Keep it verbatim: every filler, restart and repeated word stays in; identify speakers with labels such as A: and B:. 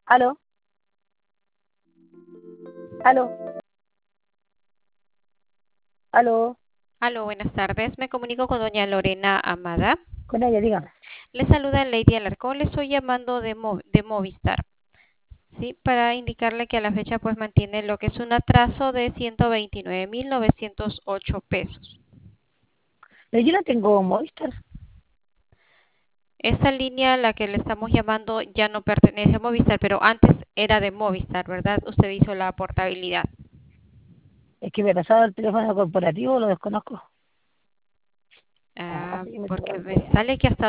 A: Aló, aló, aló,
B: Aló, buenas tardes. Me comunico con doña Lorena Amada.
A: con ella, dígame.
B: Le saluda Lady Alarcón. Le estoy llamando de, Mo- de Movistar. Sí, para indicarle que a la fecha pues mantiene lo que es un atraso de ciento veintinueve mil novecientos ocho pesos.
A: Pero yo no tengo Movistar.
B: Esta línea a la que le estamos llamando ya no pertenece a Movistar, pero antes era de Movistar, ¿verdad? Usted hizo la portabilidad.
A: Es que me pasaba el teléfono corporativo, lo desconozco. Ah,
B: Ah,
A: sí, me tuve
B: porque me
A: que...
B: sale que hasta